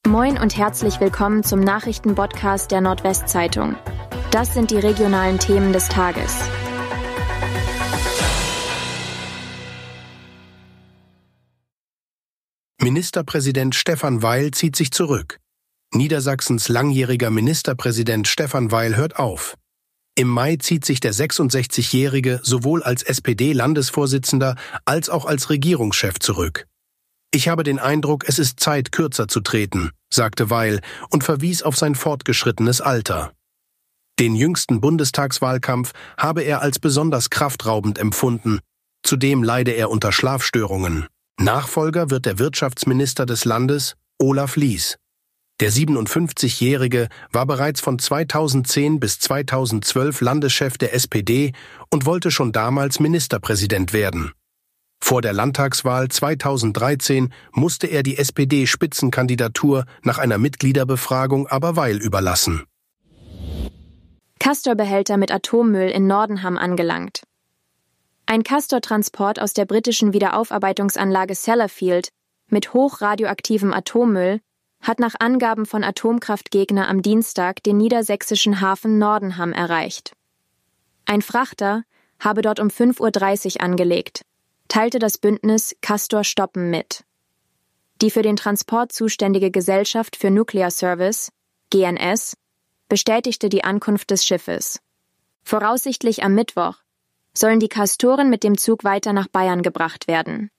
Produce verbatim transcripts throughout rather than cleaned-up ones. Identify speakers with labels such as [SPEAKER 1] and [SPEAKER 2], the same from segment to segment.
[SPEAKER 1] Moin und herzlich willkommen zum Nachrichtenpodcast der Nordwestzeitung. Das sind die regionalen Themen des Tages.
[SPEAKER 2] Ministerpräsident Stefan Weil zieht sich zurück. Niedersachsens langjähriger Ministerpräsident Stefan Weil hört auf. Im Mai zieht sich der sechsundsechzigjährige sowohl als S P D-Landesvorsitzender als auch als Regierungschef zurück. Ich habe den Eindruck, es ist Zeit, kürzer zu treten, sagte Weil und verwies auf sein fortgeschrittenes Alter. Den jüngsten Bundestagswahlkampf habe er als besonders kraftraubend empfunden. Zudem leide er unter Schlafstörungen. Nachfolger wird der Wirtschaftsminister des Landes, Olaf Lies. Der siebenundfünfzigjährige war bereits von zweitausendzehn bis zweitausendzwölf Landeschef der S P D und wollte schon damals Ministerpräsident werden. Vor der Landtagswahl zweitausenddreizehn musste er die S P D-Spitzenkandidatur nach einer Mitgliederbefragung aber Weil überlassen.
[SPEAKER 1] Castor-Behälter mit Atommüll in Nordenham angelangt. Ein Castor-Transport aus der britischen Wiederaufarbeitungsanlage Sellafield mit hochradioaktivem Atommüll hat nach Angaben von Atomkraftgegner am Dienstag den niedersächsischen Hafen Nordenham erreicht. Ein Frachter habe dort um fünf Uhr dreißig angelegt, teilte das Bündnis Castor Stoppen mit. Die für den Transport zuständige Gesellschaft für Nuclear Service, G N S, bestätigte die Ankunft des Schiffes. Voraussichtlich am Mittwoch sollen die Castoren mit dem Zug weiter nach Bayern gebracht werden.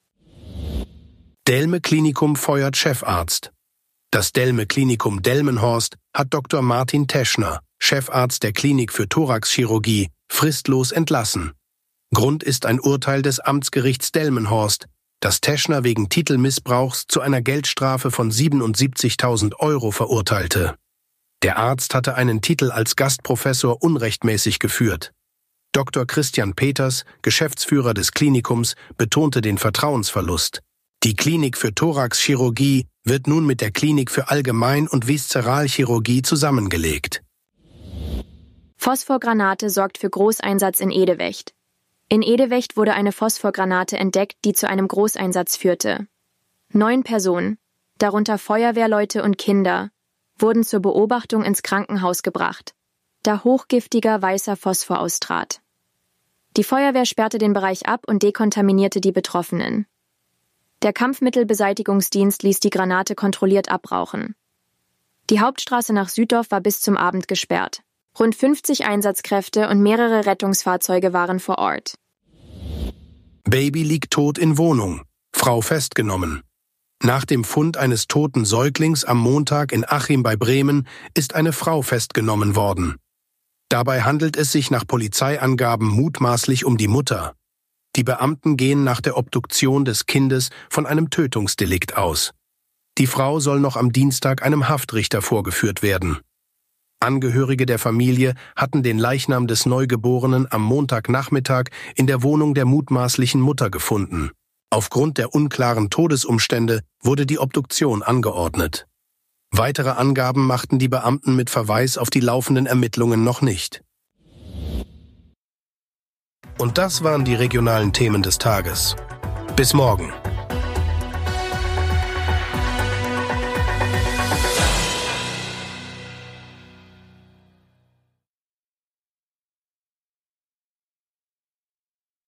[SPEAKER 2] Delme-Klinikum feuert Chefarzt. Das Delme-Klinikum Delmenhorst hat Doktor Martin Teschner, Chefarzt der Klinik für Thoraxchirurgie, fristlos entlassen. Grund ist ein Urteil des Amtsgerichts Delmenhorst, das Teschner wegen Titelmissbrauchs zu einer Geldstrafe von siebenundsiebzigtausend Euro verurteilte. Der Arzt hatte einen Titel als Gastprofessor unrechtmäßig geführt. Doktor Christian Peters, Geschäftsführer des Klinikums, betonte den Vertrauensverlust. Die Klinik für Thoraxchirurgie wird nun mit der Klinik für Allgemein- und Viszeralchirurgie zusammengelegt.
[SPEAKER 1] Phosphorgranate sorgt für Großeinsatz in Edewecht. In Edewecht wurde eine Phosphorgranate entdeckt, die zu einem Großeinsatz führte. Neun Personen, darunter Feuerwehrleute und Kinder, wurden zur Beobachtung ins Krankenhaus gebracht, da hochgiftiger weißer Phosphor austrat. Die Feuerwehr sperrte den Bereich ab und dekontaminierte die Betroffenen. Der Kampfmittelbeseitigungsdienst ließ die Granate kontrolliert abrauchen. Die Hauptstraße nach Süddorf war bis zum Abend gesperrt. Rund fünfzig Einsatzkräfte und mehrere Rettungsfahrzeuge waren vor Ort.
[SPEAKER 2] Baby liegt tot in Wohnung. Frau festgenommen. Nach dem Fund eines toten Säuglings am Montag in Achim bei Bremen ist eine Frau festgenommen worden. Dabei handelt es sich nach Polizeiangaben mutmaßlich um die Mutter. Die Beamten gehen nach der Obduktion des Kindes von einem Tötungsdelikt aus. Die Frau soll noch am Dienstag einem Haftrichter vorgeführt werden. Angehörige der Familie hatten den Leichnam des Neugeborenen am Montagnachmittag in der Wohnung der mutmaßlichen Mutter gefunden. Aufgrund der unklaren Todesumstände wurde die Obduktion angeordnet. Weitere Angaben machten die Beamten mit Verweis auf die laufenden Ermittlungen noch nicht. Und das waren die regionalen Themen des Tages. Bis morgen.